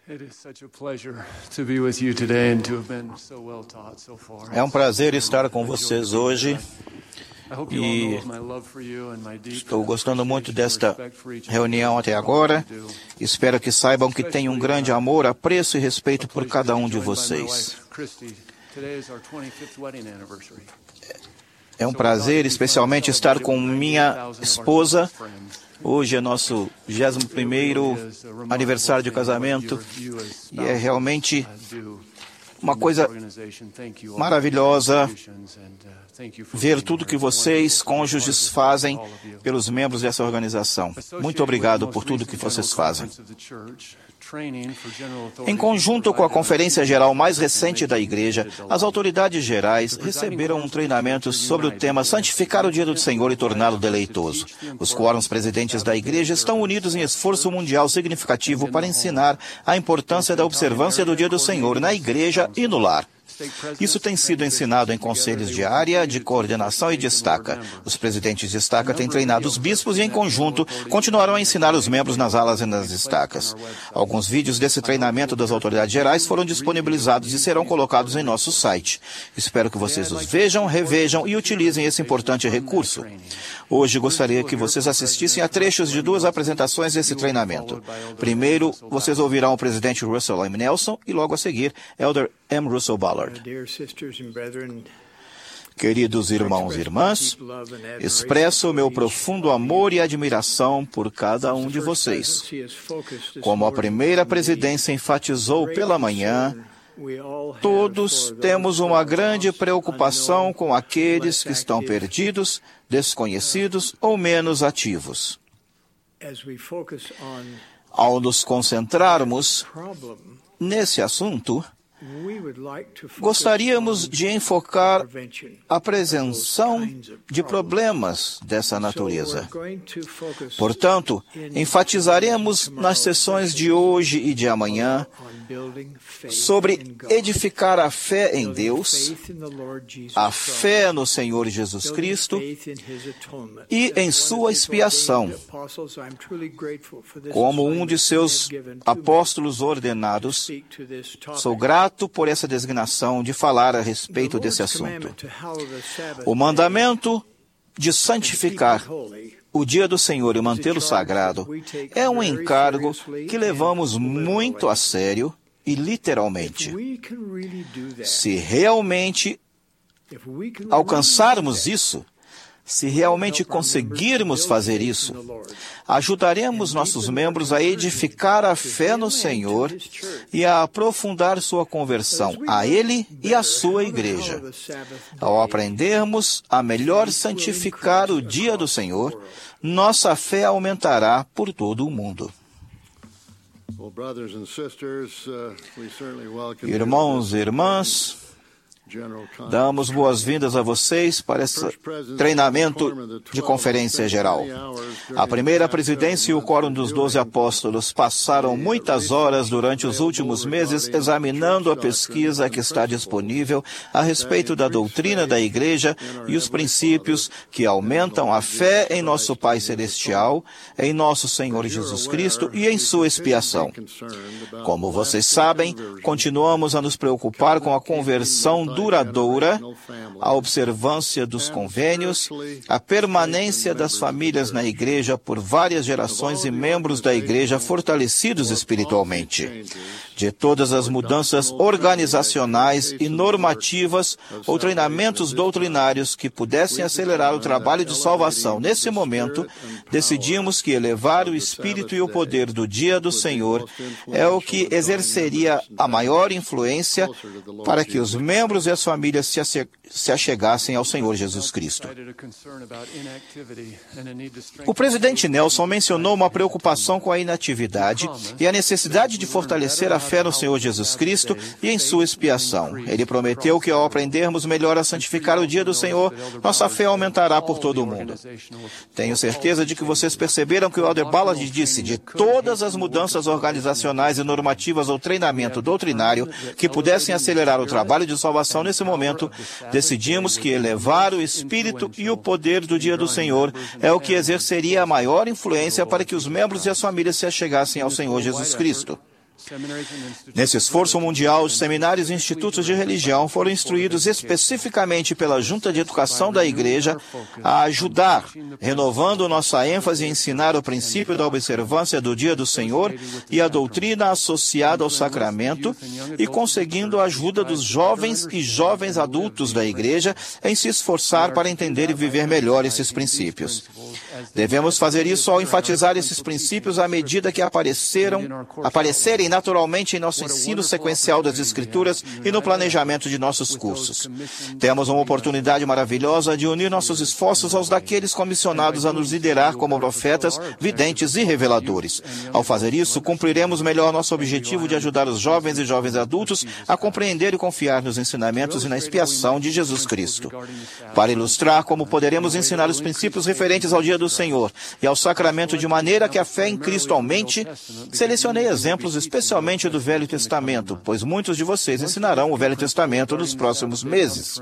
É um prazer estar com vocês hoje e estou gostando muito desta reunião até agora. Espero que saibam que tenho um grande amor, apreço e respeito por cada um de vocês. É um prazer especialmente estar com minha esposa. Hoje é nosso 21º aniversário de casamento e é realmente uma coisa maravilhosa ver tudo que vocês, cônjuges, fazem pelos membros dessa organização. Muito obrigado por tudo que vocês fazem. Em conjunto com a Conferência Geral mais recente da Igreja, as autoridades gerais receberam um treinamento sobre o tema Santificar o Dia do Senhor e torná-lo deleitoso. Os quórums presidentes da Igreja estão unidos em esforço mundial significativo para ensinar a importância da observância do Dia do Senhor na Igreja e no lar. Isso tem sido ensinado em conselhos de área, de coordenação e de estaca. Os presidentes de estaca têm treinado os bispos e, em conjunto, continuarão a ensinar os membros nas alas e nas estacas. Alguns vídeos desse treinamento das autoridades gerais foram disponibilizados e serão colocados em nosso site. Espero que vocês os vejam, revejam e utilizem esse importante recurso. Hoje gostaria que vocês assistissem a trechos de duas apresentações desse treinamento. Primeiro, vocês ouvirão o presidente Russell M. Nelson e, logo a seguir, Elder M. Russell Ballard. Queridos irmãos e irmãs, expresso meu profundo amor e admiração por cada um de vocês. Como a primeira presidência enfatizou pela manhã, todos temos uma grande preocupação com aqueles que estão perdidos, desconhecidos ou menos ativos. Ao nos concentrarmos nesse assunto, gostaríamos de enfocar a prevenção de problemas dessa natureza. Portanto, enfatizaremos nas sessões de hoje e de amanhã sobre edificar a fé em Deus, a fé no Senhor Jesus Cristo e em sua expiação. Como um de seus apóstolos ordenados, sou grato por essa designação de falar a respeito desse assunto. O mandamento de santificar o dia do Senhor e mantê-lo sagrado é um encargo que levamos muito a sério e literalmente. Se realmente alcançarmos isso, se realmente conseguirmos fazer isso, ajudaremos nossos membros a edificar a fé no Senhor e a aprofundar sua conversão a Ele e à sua Igreja. Ao aprendermos a melhor santificar o dia do Senhor, nossa fé aumentará por todo o mundo. Irmãos e irmãs, damos boas-vindas a vocês para esse treinamento de conferência geral. A primeira presidência e o quórum dos 12 apóstolos passaram muitas horas durante os últimos meses examinando a pesquisa que está disponível a respeito da doutrina da Igreja e os princípios que aumentam a fé em nosso Pai Celestial, em nosso Senhor Jesus Cristo e em sua expiação. Como vocês sabem, continuamos a nos preocupar com a conversão duradoura, a observância dos convênios, a permanência das famílias na Igreja por várias gerações e membros da Igreja fortalecidos espiritualmente. De todas as mudanças organizacionais e normativas ou treinamentos doutrinários que pudessem acelerar o trabalho de salvação nesse momento, decidimos que elevar o Espírito e o poder do Dia do Senhor é o que exerceria a maior influência para que os membros e as famílias se achegassem ao Senhor Jesus Cristo. O presidente Nelson mencionou uma preocupação com a inatividade e a necessidade de fortalecer a fé no Senhor Jesus Cristo e em sua expiação. Ele prometeu que ao aprendermos melhor a santificar o dia do Senhor, nossa fé aumentará por todo o mundo. Tenho certeza de que vocês perceberam que o Elder Ballard disse de todas as mudanças organizacionais e normativas ou treinamento doutrinário que pudessem acelerar o trabalho de salvação nesse momento, decidimos que elevar o Espírito e o poder do Dia do Senhor é o que exerceria a maior influência para que os membros e as famílias se achegassem ao Senhor Jesus Cristo. Nesse esforço mundial, os seminários e institutos de religião foram instruídos especificamente pela Junta de Educação da Igreja a ajudar, renovando nossa ênfase em ensinar o princípio da observância do Dia do Senhor e a doutrina associada ao sacramento e conseguindo a ajuda dos jovens e jovens adultos da Igreja em se esforçar para entender e viver melhor esses princípios. Devemos fazer isso ao enfatizar esses princípios à medida que aparecerem naturalmente em nosso ensino sequencial das Escrituras e no planejamento de nossos cursos. Temos uma oportunidade maravilhosa de unir nossos esforços aos daqueles comissionados a nos liderar como profetas, videntes e reveladores. Ao fazer isso, cumpriremos melhor nosso objetivo de ajudar os jovens e jovens adultos a compreender e confiar nos ensinamentos e na expiação de Jesus Cristo. Para ilustrar como poderemos ensinar os princípios referentes ao Dia do Senhor e ao sacramento de maneira que a fé em Cristo aumente, selecionei exemplos especialmente do Velho Testamento, pois muitos de vocês ensinarão o Velho Testamento nos próximos meses.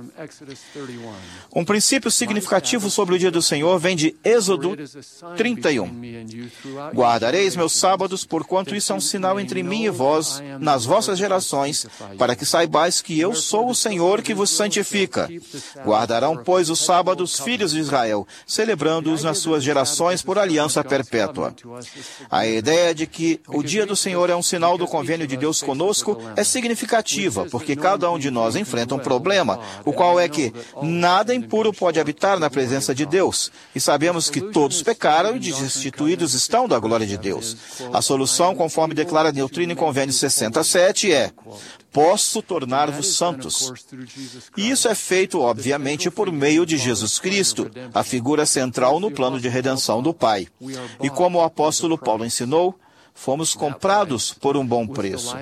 Um princípio significativo sobre o Dia do Senhor vem de Êxodo 31. Guardareis meus sábados, porquanto isso é um sinal entre mim e vós, nas vossas gerações, para que saibais que eu sou o Senhor que vos santifica. Guardarão, pois, os sábados, filhos de Israel, celebrando-os nas suas gerações por aliança perpétua. A ideia de que o Dia do Senhor é um sinal do convênio de Deus conosco é significativa, porque cada um de nós enfrenta um problema, o qual é que nada impuro pode habitar na presença de Deus, e sabemos que todos pecaram e destituídos estão da glória de Deus. A solução, conforme declara a doutrina em Convênio 67, é: posso tornar-vos santos. E isso é feito, obviamente, por meio de Jesus Cristo, a figura central no plano de redenção do Pai. E como o apóstolo Paulo ensinou, fomos comprados por um bom preço.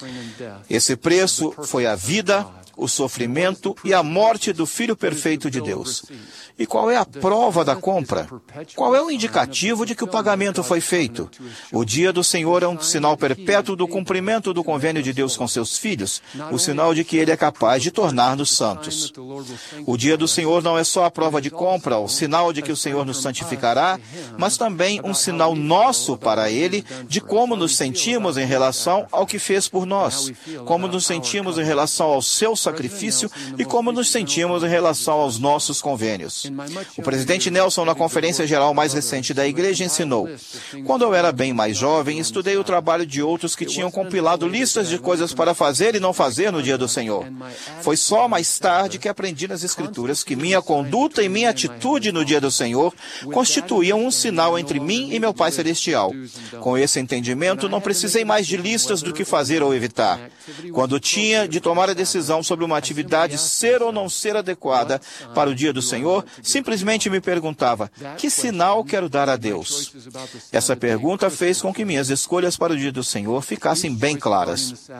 Esse preço foi a vida, o sofrimento e a morte do Filho perfeito de Deus. E qual é a prova da compra? Qual é o indicativo de que o pagamento foi feito? O Dia do Senhor é um sinal perpétuo do cumprimento do convênio de Deus com seus filhos, o sinal de que Ele é capaz de tornar-nos santos. O Dia do Senhor não é só a prova de compra, o sinal de que o Senhor nos santificará, mas também um sinal nosso para Ele de como nos sentimos em relação ao que fez por nós, como nos sentimos em relação ao seu sacrifício e como nos sentimos em relação aos nossos convênios. O presidente Nelson, na conferência geral mais recente da igreja, ensinou: quando eu era bem mais jovem, estudei o trabalho de outros que tinham compilado listas de coisas para fazer e não fazer no Dia do Senhor. Foi só mais tarde que aprendi nas Escrituras que minha conduta e minha atitude no Dia do Senhor constituíam um sinal entre mim e meu Pai Celestial. Com esse entendimento, não precisei mais de listas do que fazer ou evitar. Quando tinha de tomar a decisão sobre uma atividade ser ou não ser adequada para o Dia do Senhor, simplesmente me perguntava: que sinal quero dar a Deus? Essa pergunta fez com que minhas escolhas para o Dia do Senhor ficassem bem claras.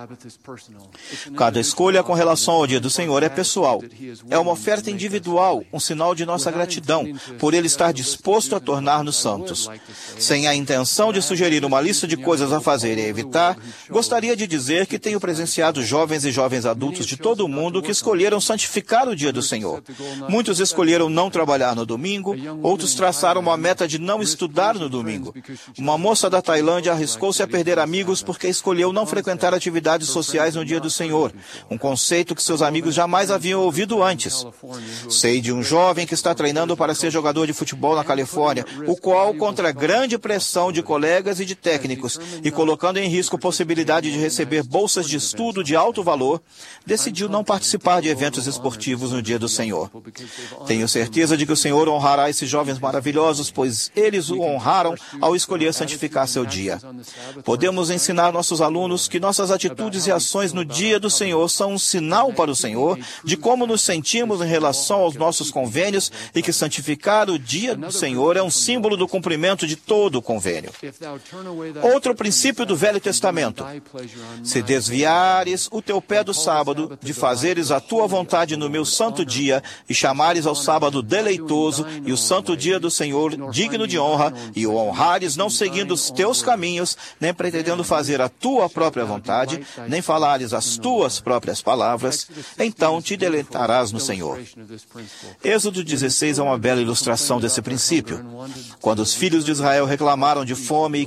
Cada escolha com relação ao Dia do Senhor é pessoal. É uma oferta individual, um sinal de nossa gratidão por Ele estar disposto a tornar-nos santos. Sem a intenção de sugerir uma lista de coisas a fazer e evitar, gostaria de dizer que tenho presenciado jovens e jovens adultos de todo o mundo que escolheram santificar o Dia do Senhor. Muitos escolheram não trabalhar no domingo, outros traçaram uma meta de não estudar no domingo. Uma moça da Tailândia arriscou-se a perder amigos porque escolheu não frequentar atividades sociais no Dia do Senhor, um conceito que seus amigos jamais haviam ouvido antes. Sei de um jovem que está treinando para ser jogador de futebol na Califórnia, o qual, contra grande pressão de colegas e de técnicos, e colocando em risco a possibilidade de receber bolsas de estudo de alto valor, decidiu não participar de eventos esportivos no Dia do Senhor. Tenho certeza de que o Senhor honrará esses jovens maravilhosos, pois eles o honraram ao escolher santificar seu dia. Podemos ensinar nossos alunos que nossas atitudes e ações no Dia do Senhor são um sinal para o Senhor de como nos sentimos em relação aos nossos convênios e que santificar o Dia do Senhor é um símbolo do cumprimento de todo o convênio. Outro princípio do Velho Testamento: se desviares o teu pé do sábado, de fazeres a tua vontade no meu santo dia, e chamares ao sábado deleitoso, e o santo dia do Senhor digno de honra, e o honrares não seguindo os teus caminhos, nem pretendendo fazer a tua própria vontade, nem falares as tuas próprias palavras, então te deleitarás no Senhor. Êxodo 16 é uma bela ilustração desse princípio. Quando os filhos de Israel reclamaram de fome e queriam voltar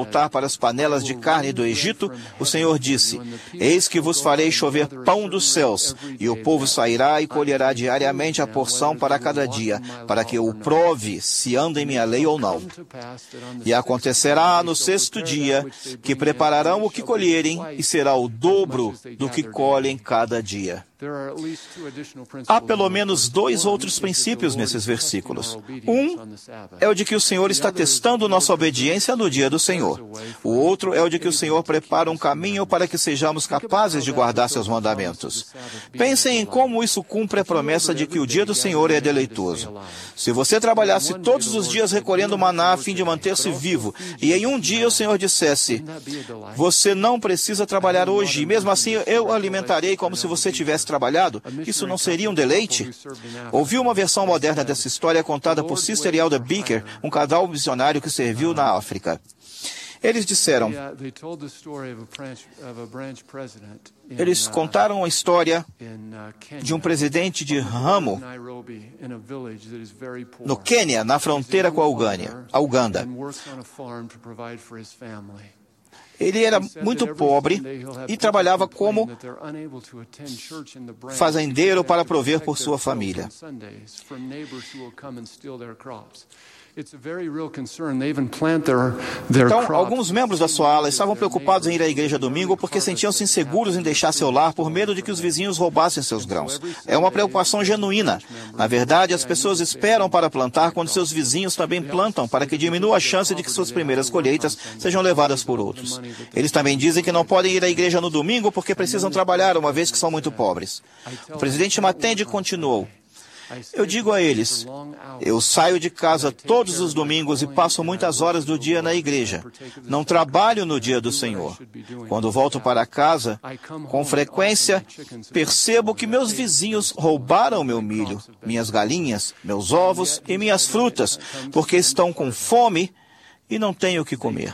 voltar para as panelas de carne do Egito, o Senhor disse: Eis que vos farei chover pão dos céus, e o povo sairá e colherá diariamente a porção para cada dia, para que eu o prove se anda em minha lei ou não. E acontecerá no sexto dia que prepararão o que colherem, e será o dobro do que colhem cada dia. Há pelo menos 2 outros princípios nesses versículos. Um é o de que o Senhor está testando nossa obediência no dia do Senhor. O outro é o de que o Senhor prepara um caminho para que sejamos capazes de guardar seus mandamentos. Pensem em como isso cumpre a promessa de que o dia do Senhor é deleitoso. Se você trabalhasse todos os dias recolhendo maná a fim de manter-se vivo, e em um dia o Senhor dissesse: você não precisa trabalhar hoje, e mesmo assim eu alimentarei como se você tivesse trabalhado, isso não seria um deleite? Ouvi uma versão moderna dessa história contada por Sister e Elder Beaker, um casal missionário que serviu na África. Eles disseram, eles contaram a história de um presidente de ramo no Quênia, na fronteira com a Uganda. Ele era muito pobre e trabalhava como fazendeiro para prover por sua família. Então, alguns membros da sua ala estavam preocupados em ir à igreja domingo porque sentiam-se inseguros em deixar seu lar por medo de que os vizinhos roubassem seus grãos. É uma preocupação genuína. Na verdade, as pessoas esperam para plantar quando seus vizinhos também plantam, para que diminua a chance de que suas primeiras colheitas sejam levadas por outros. Eles também dizem que não podem ir à igreja no domingo porque precisam trabalhar, uma vez que são muito pobres. O presidente Matende continuou: eu digo a eles, eu saio de casa todos os domingos e passo muitas horas do dia na igreja. Não trabalho no dia do Senhor. Quando volto para casa, com frequência, percebo que meus vizinhos roubaram meu milho, minhas galinhas, meus ovos e minhas frutas, porque estão com fome e não têm o que comer.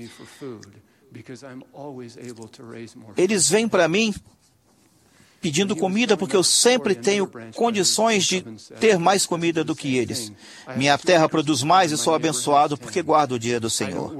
Eles vêm para mim pedindo comida porque eu sempre tenho condições de ter mais comida do que eles. Minha terra produz mais e sou abençoado porque guardo o dia do Senhor.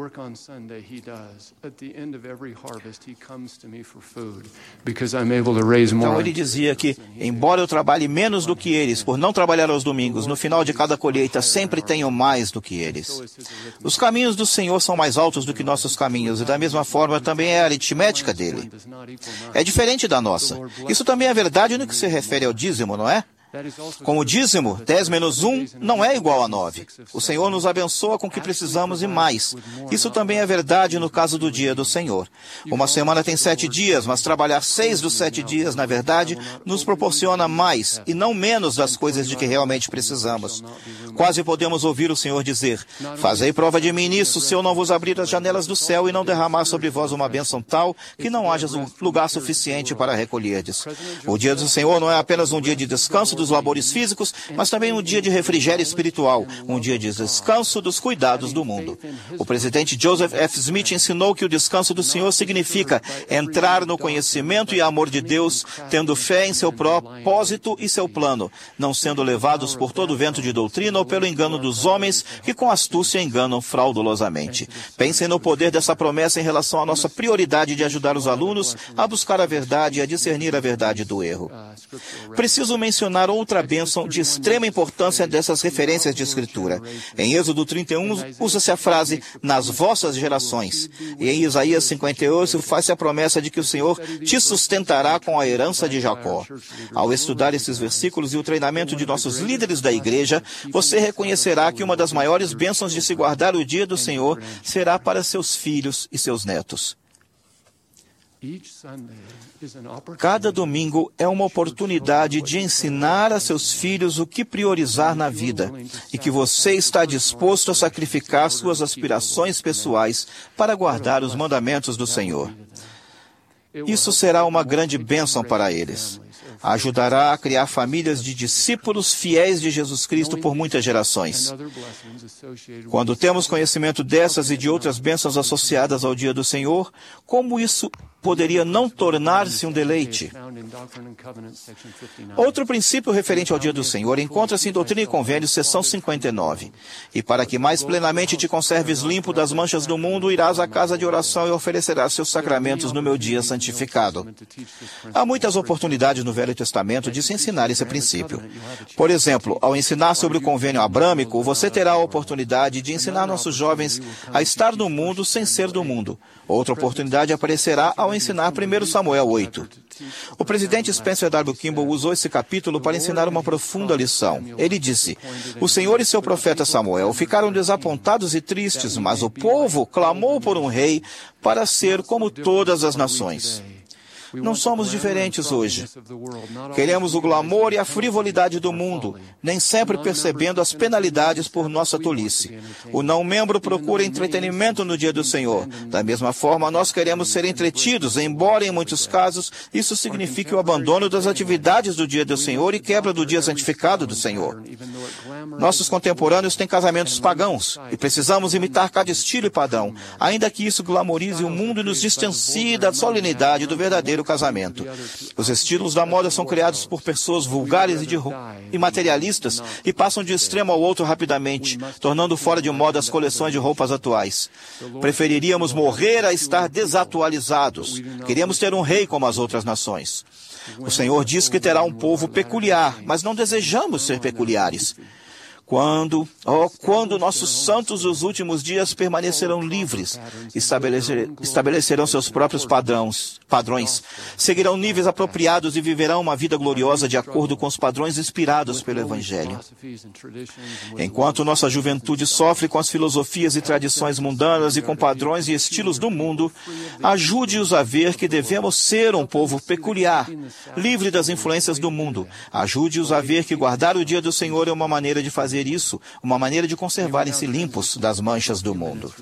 Então ele dizia que, embora eu trabalhe menos do que eles, por não trabalhar aos domingos, no final de cada colheita sempre tenho mais do que eles. Os caminhos do Senhor são mais altos do que nossos caminhos, e da mesma forma também é a aritmética dele. É diferente da nossa. Isso também é verdade no que se refere ao dízimo, não é? Com o dízimo, 10 menos 1 não é igual a 9. O Senhor nos abençoa com o que precisamos e mais. Isso também é verdade no caso do dia do Senhor. Uma semana tem 7 dias, mas trabalhar 6 dos 7 dias, na verdade, nos proporciona mais e não menos das coisas de que realmente precisamos. Quase podemos ouvir o Senhor dizer: fazei prova de mim nisso, se eu não vos abrir as janelas do céu e não derramar sobre vós uma bênção tal que não haja lugar suficiente para recolherdes. O dia do Senhor não é apenas um dia de descanso dos labores físicos, mas também um dia de refrigério espiritual, um dia de descanso dos cuidados do mundo. O presidente Joseph F. Smith ensinou que o descanso do Senhor significa entrar no conhecimento e amor de Deus, tendo fé em seu propósito e seu plano, não sendo levados por todo vento de doutrina ou pelo engano dos homens que com astúcia enganam fraudulosamente. Pensem no poder dessa promessa em relação à nossa prioridade de ajudar os alunos a buscar a verdade e a discernir a verdade do erro. Preciso mencionar outra bênção de extrema importância dessas referências de Escritura. Em Êxodo 31, usa-se a frase, nas vossas gerações. E em Isaías 58, faz-se a promessa de que o Senhor te sustentará com a herança de Jacó. Ao estudar esses versículos e o treinamento de nossos líderes da igreja, você reconhecerá que uma das maiores bênçãos de se guardar o dia do Senhor será para seus filhos e seus netos. Cada domingo é uma oportunidade de ensinar a seus filhos o que priorizar na vida e que você está disposto a sacrificar suas aspirações pessoais para guardar os mandamentos do Senhor. Isso será uma grande bênção para eles. Ajudará a criar famílias de discípulos fiéis de Jesus Cristo por muitas gerações. Quando temos conhecimento dessas e de outras bênçãos associadas ao dia do Senhor, como isso poderia não tornar-se um deleite. Outro princípio referente ao dia do Senhor encontra-se em Doutrina e Convênios, seção 59. E para que mais plenamente te conserves limpo das manchas do mundo, irás à casa de oração e oferecerás seus sacramentos no meu dia santificado. Há muitas oportunidades no Velho Testamento de se ensinar esse princípio. Por exemplo, ao ensinar sobre o convênio abrâmico, você terá a oportunidade de ensinar nossos jovens a estar no mundo sem ser do mundo. Outra oportunidade aparecerá ao ensinar 1 Samuel 8. O presidente Spencer W. Kimball usou esse capítulo para ensinar uma profunda lição. Ele disse: o Senhor e seu profeta Samuel ficaram desapontados e tristes, mas o povo clamou por um rei para ser como todas as nações. Não somos diferentes hoje. Queremos o glamour e a frivolidade do mundo, nem sempre percebendo as penalidades por nossa tolice. O não-membro procura entretenimento no dia do Senhor. Da mesma forma, nós queremos ser entretidos, embora em muitos casos isso signifique o abandono das atividades do dia do Senhor e quebra do dia santificado do Senhor. Nossos contemporâneos têm casamentos pagãos e precisamos imitar cada estilo e padrão, ainda que isso glamorize o mundo e nos distancie da solenidade do verdadeiro casamento. Os estilos da moda são criados por pessoas vulgares e materialistas e passam de um extremo ao outro rapidamente, tornando fora de moda as coleções de roupas atuais. Preferiríamos morrer a estar desatualizados. Queríamos ter um rei como as outras nações. O Senhor diz que terá um povo peculiar, mas não desejamos ser peculiares. Quando nossos santos dos últimos dias permanecerão livres, estabelecerão seus próprios padrões, seguirão níveis apropriados e viverão uma vida gloriosa de acordo com os padrões inspirados pelo Evangelho. Enquanto nossa juventude sofre com as filosofias e tradições mundanas e com padrões e estilos do mundo, ajude-os a ver que devemos ser um povo peculiar, livre das influências do mundo. Ajude-os a ver que guardar o dia do Senhor é uma maneira de fazer isso, uma maneira de conservarem-se limpos das manchas do mundo.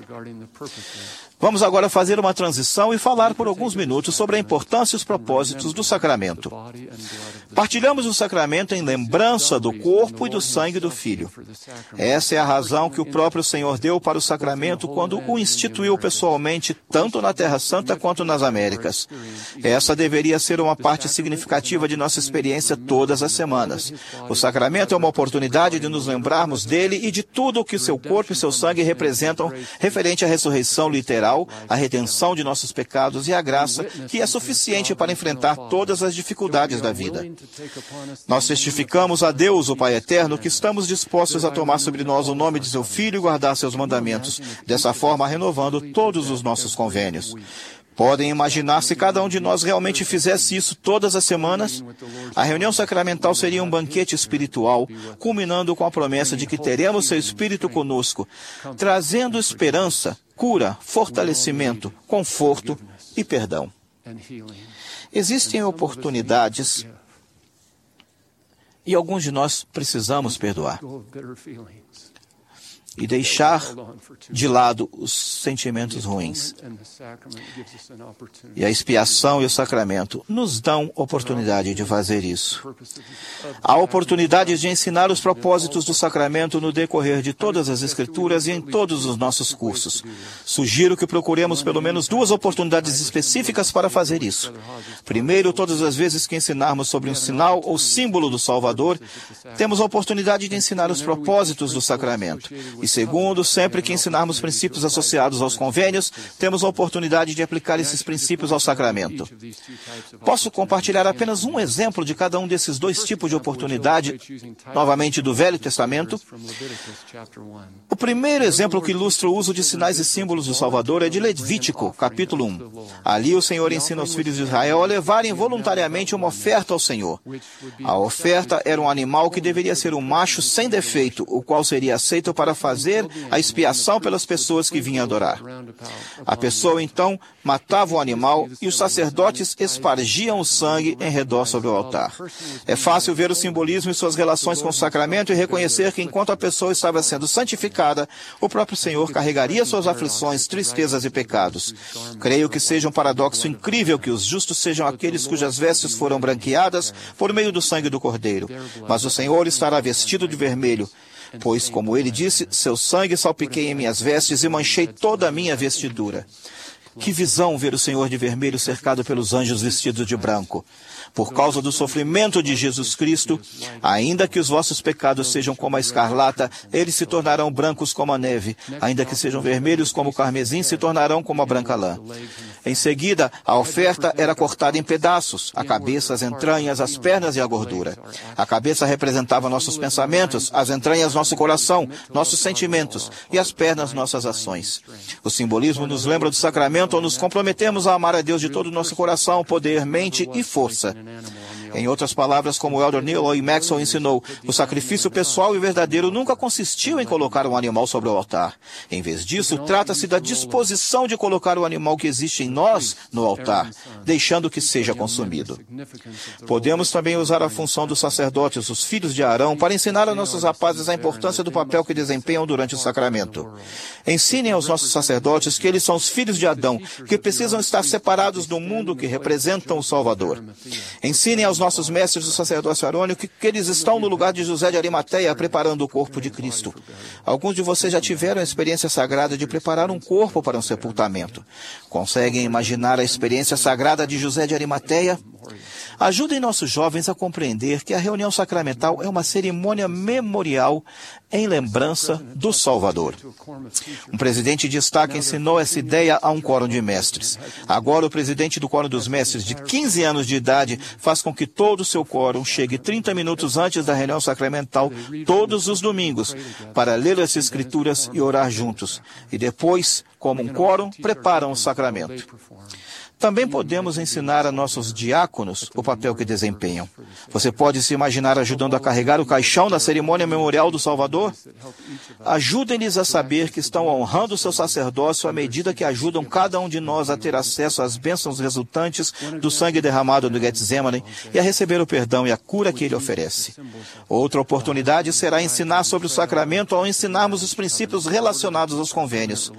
Vamos agora fazer uma transição e falar por alguns minutos sobre a importância e os propósitos do sacramento. Partilhamos o sacramento em lembrança do corpo e do sangue do Filho. Essa é a razão que o próprio Senhor deu para o sacramento quando o instituiu pessoalmente, tanto na Terra Santa quanto nas Américas. Essa deveria ser uma parte significativa de nossa experiência todas as semanas. O sacramento é uma oportunidade de nos lembrarmos dele e de tudo o que seu corpo e seu sangue representam referente à ressurreição literal, a redenção de nossos pecados e a graça que é suficiente para enfrentar todas as dificuldades da vida. Nós testificamos a Deus, o Pai Eterno, que estamos dispostos a tomar sobre nós o nome de seu Filho e guardar seus mandamentos, dessa forma renovando todos os nossos convênios. Podem imaginar se cada um de nós realmente fizesse isso todas as semanas? A reunião sacramental seria um banquete espiritual, culminando com a promessa de que teremos seu Espírito conosco, trazendo esperança, cura, fortalecimento, conforto e perdão. Existem oportunidades e alguns de nós precisamos perdoar e deixar de lado os sentimentos ruins. E a expiação e o sacramento nos dão oportunidade de fazer isso. Há oportunidade de ensinar os propósitos do sacramento no decorrer de todas as Escrituras e em todos os nossos cursos. Sugiro que procuremos pelo menos 2 oportunidades específicas para fazer isso. Primeiro, todas as vezes que ensinarmos sobre um sinal ou símbolo do Salvador, temos a oportunidade de ensinar os propósitos do sacramento. E segundo, sempre que ensinarmos princípios associados aos convênios, temos a oportunidade de aplicar esses princípios ao sacramento. Posso compartilhar apenas um exemplo de cada um desses 2 tipos de oportunidade, novamente do Velho Testamento. O primeiro exemplo que ilustra o uso de sinais e símbolos do Salvador é de Levítico, capítulo 1. Ali o Senhor ensina aos filhos de Israel a levarem voluntariamente uma oferta ao Senhor. A oferta era um animal que deveria ser um macho sem defeito, o qual seria aceito para fazer a expiação pelas pessoas que vinham adorar. A pessoa, então, matava o animal e os sacerdotes espargiam o sangue em redor sobre o altar. É fácil ver o simbolismo e suas relações com o sacramento e reconhecer que, enquanto a pessoa estava sendo santificada, o próprio Senhor carregaria suas aflições, tristezas e pecados. Creio que seja um paradoxo incrível que os justos sejam aqueles cujas vestes foram branqueadas por meio do sangue do Cordeiro, mas o Senhor estará vestido de vermelho, pois, como ele disse, seu sangue salpiquei em minhas vestes e manchei toda a minha vestidura. Que visão ver o Senhor de vermelho cercado pelos anjos vestidos de branco. Por causa do sofrimento de Jesus Cristo, ainda que os vossos pecados sejam como a escarlata, eles se tornarão brancos como a neve. Ainda que sejam vermelhos como o carmesim, se tornarão como a branca lã. Em seguida, a oferta era cortada em pedaços, a cabeça, as entranhas, as pernas e a gordura. A cabeça representava nossos pensamentos, as entranhas nosso coração, nossos sentimentos, e as pernas nossas ações. O simbolismo nos lembra do sacramento ao nos comprometemos a amar a Deus de todo o nosso coração, poder, mente e força. Em outras palavras, como o Elder Neil E. Maxwell ensinou, o sacrifício pessoal e verdadeiro nunca consistiu em colocar um animal sobre o altar. Em vez disso, trata-se da disposição de colocar o animal que existe em nós no altar, deixando que seja consumido. Podemos também usar a função dos sacerdotes, os filhos de Arão, para ensinar a nossos rapazes a importância do papel que desempenham durante o sacramento. Ensinem aos nossos sacerdotes que eles são os filhos de Adão, que precisam estar separados do mundo que representam o Salvador. Ensinem aos nossos mestres do sacerdócio arônico que eles estão no lugar de José de Arimateia, preparando o corpo de Cristo. Alguns de vocês já tiveram a experiência sagrada de preparar um corpo para um sepultamento. Conseguem imaginar a experiência sagrada de José de Arimateia? Ajudem nossos jovens a compreender que a reunião sacramental é uma cerimônia memorial em lembrança do Salvador. Um presidente de destaque ensinou essa ideia a um quórum de mestres. Agora, o presidente do quórum dos mestres, de 15 anos de idade, faz com que todo o seu quórum chegue 30 minutos antes da reunião sacramental, todos os domingos, para ler as Escrituras e orar juntos. E depois, como um quórum, preparam o sacramento. Também podemos ensinar a nossos diáconos o papel que desempenham. Você pode se imaginar ajudando a carregar o caixão na cerimônia memorial do Salvador? Ajudem-lhes a saber que estão honrando o seu sacerdócio à medida que ajudam cada um de nós a ter acesso às bênçãos resultantes do sangue derramado no Getsemane e a receber o perdão e a cura que ele oferece. Outra oportunidade será ensinar sobre o sacramento ao ensinarmos os princípios relacionados aos convênios.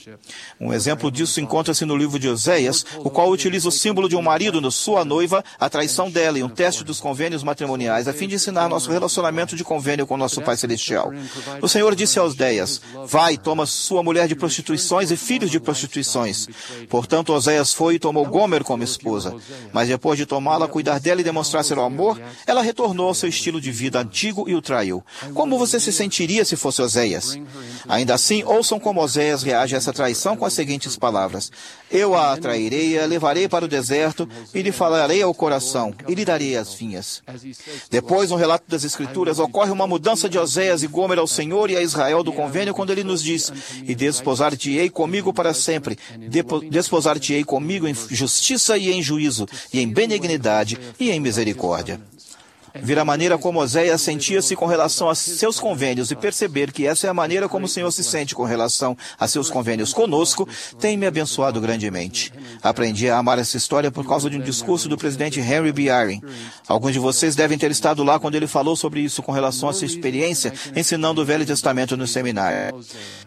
Um exemplo disso encontra-se no livro de Oséias, o qual utiliza o símbolo de um marido na sua noiva, a traição dela e um teste dos convênios matrimoniais, a fim de ensinar nosso relacionamento de convênio com nosso Pai Celestial. O Senhor disse a Oséias: vai, toma sua mulher de prostituições e filhos de prostituições. Portanto, Oséias foi e tomou Gomer como esposa. Mas depois de tomá-la, cuidar dela e demonstrar seu amor, ela retornou ao seu estilo de vida antigo e o traiu. Como você se sentiria se fosse Oséias? Ainda assim, ouçam como Oséias reage a essa traição com as seguintes palavras: eu a atrairei, a levarei para o deserto, e lhe falarei ao coração, e lhe darei as vinhas. Depois, no relato das Escrituras, ocorre uma mudança de Oséias e Gomer ao Senhor e a Israel do convênio, quando ele nos diz: e desposar-te-ei comigo para sempre, desposar-te-ei comigo em justiça e em juízo, e em benignidade e em misericórdia. Ver a maneira como Oséias sentia-se com relação a seus convênios e perceber que essa é a maneira como o Senhor se sente com relação a seus convênios conosco, tem me abençoado grandemente. Aprendi a amar essa história por causa de um discurso do presidente Henry B. Eyring. Alguns de vocês devem ter estado lá quando ele falou sobre isso com relação à sua experiência ensinando o Velho Testamento no seminário.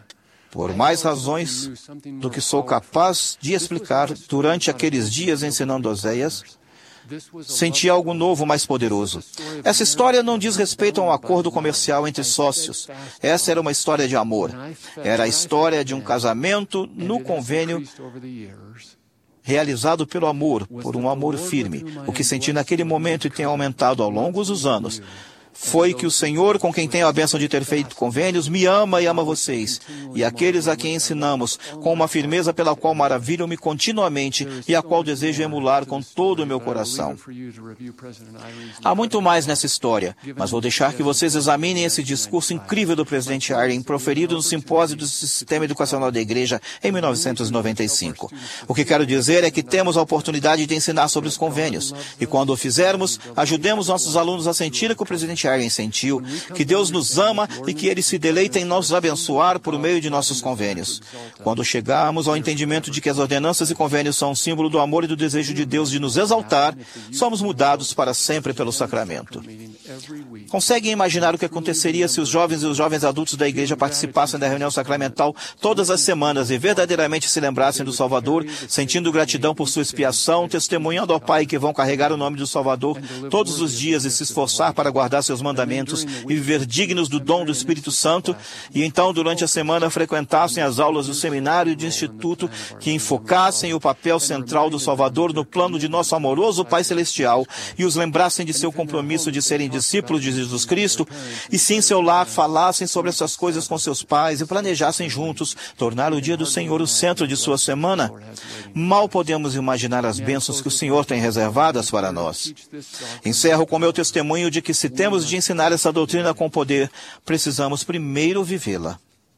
Por mais razões do que sou capaz de explicar, durante aqueles dias ensinando Oséias, senti algo novo, mais poderoso. Essa história não diz respeito a um acordo comercial entre sócios. Essa era uma história de amor. Era a história de um casamento no convênio realizado pelo amor, por um amor firme. O que senti naquele momento e tem aumentado ao longo dos anos foi que o Senhor, com quem tenho a bênção de ter feito convênios, me ama e ama vocês, e aqueles a quem ensinamos, com uma firmeza pela qual maravilham-me continuamente e a qual desejo emular com todo o meu coração. Há muito mais nessa história, mas vou deixar que vocês examinem esse discurso incrível do presidente Eyring, proferido no simpósio do Sistema Educacional da Igreja em 1995. O que quero dizer é que temos a oportunidade de ensinar sobre os convênios, e quando o fizermos, ajudemos nossos alunos a sentir que o presidente Eyring sentiu, que Deus nos ama e que Ele se deleita em nos abençoar por meio de nossos convênios. Quando chegarmos ao entendimento de que as ordenanças e convênios são um símbolo do amor e do desejo de Deus de nos exaltar, somos mudados para sempre pelo sacramento. Conseguem imaginar o que aconteceria se os jovens e os jovens adultos da igreja participassem da reunião sacramental todas as semanas e verdadeiramente se lembrassem do Salvador, sentindo gratidão por sua expiação, testemunhando ao Pai que vão carregar o nome do Salvador todos os dias e se esforçar para guardar seus seus mandamentos e viver dignos do dom do Espírito Santo, e então, durante a semana, frequentassem as aulas do seminário e do instituto que enfocassem o papel central do Salvador no plano de nosso amoroso Pai Celestial e os lembrassem de seu compromisso de serem discípulos de Jesus Cristo, e se em seu lar falassem sobre essas coisas com seus pais e planejassem juntos tornar o dia do Senhor o centro de sua semana, mal podemos imaginar as bênçãos que o Senhor tem reservadas para nós. Encerro com meu testemunho de que, se temos de ensinar essa doutrina com poder, precisamos primeiro vivê-la.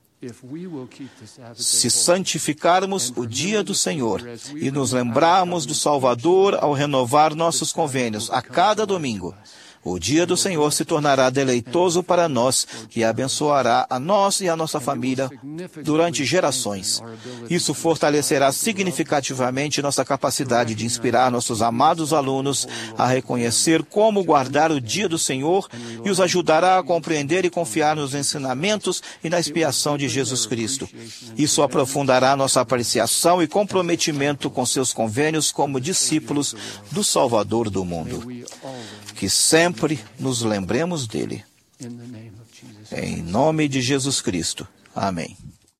Se santificarmos o dia do Senhor e nos lembrarmos do Salvador ao renovar nossos convênios a cada domingo, o dia do Senhor se tornará deleitoso para nós e abençoará a nós e a nossa família durante gerações. Isso fortalecerá significativamente nossa capacidade de inspirar nossos amados alunos a reconhecer como guardar o dia do Senhor e os ajudará a compreender e confiar nos ensinamentos e na expiação de Jesus Cristo. Isso aprofundará nossa apreciação e comprometimento com seus convênios como discípulos do Salvador do mundo. Que sempre nos lembremos dele. Em nome de Jesus Cristo. Amém.